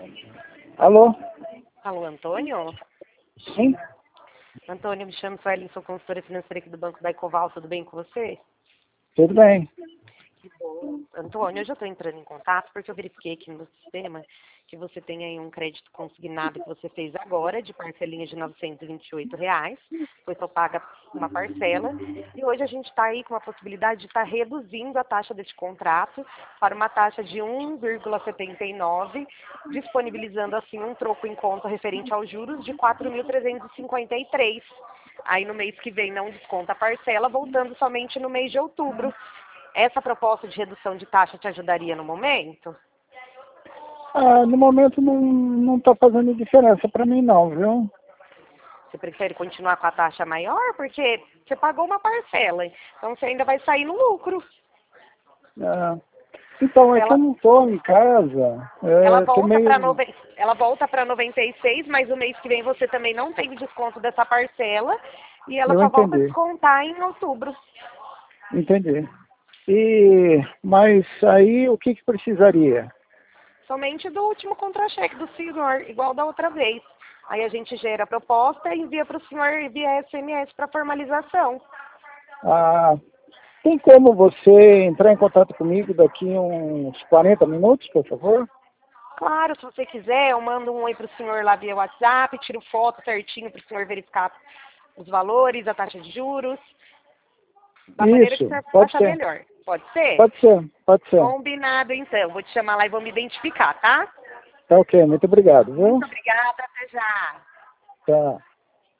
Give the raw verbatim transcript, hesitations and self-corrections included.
Alô? Alô, Antônio? Sim? Antônio, me chamo Sueli, sou consultora financeira aqui do Banco da Ecoval, tudo bem com você? Tudo bem. Que bom. Antônio, eu já estou entrando em contato porque eu verifiquei aqui no sistema que você tem aí um crédito consignado que você fez agora, de parcelinha de novecentos e vinte e oito reais, foi só paga uma parcela, e hoje a gente está aí com a possibilidade de estar reduzindo a taxa desse contrato para uma taxa de um vírgula setenta e nove, disponibilizando assim um troco em conta referente aos juros de quatro mil trezentos e cinquenta e três. Aí no mês que vem não desconta a parcela, voltando somente no mês de outubro. Essa proposta de redução de taxa te ajudaria no momento? Ah, no momento não não está fazendo diferença para mim não, viu? Você prefere continuar com a taxa maior? Porque você pagou uma parcela, então você ainda vai sair no lucro. Ah, então, é que eu Ela, não estou em casa. ela É, tô volta para meio... nove... ela volta para noventa e seis, mas o mês que vem você também não tem desconto dessa parcela e ela Eu só volta a entendi, descontar em outubro. entendi. E, mas aí o que que precisaria? Somente do último contra-cheque do senhor, igual da outra vez. Aí a gente gera a proposta e envia para o senhor via S M S para formalização. Ah, tem como você entrar em contato comigo daqui uns quarenta minutos, por favor? Claro, se você quiser, eu mando um oi para o senhor lá via WhatsApp, tiro foto certinho para o senhor verificar os valores, a taxa de juros, da maneira que o Isso, senhor pode achar ser, melhor. Pode ser? pode ser, pode ser. Combinado, então. Vou te chamar lá e vou me identificar, tá? Tá ok, muito obrigado, viu? Muito obrigada, até já. Tá.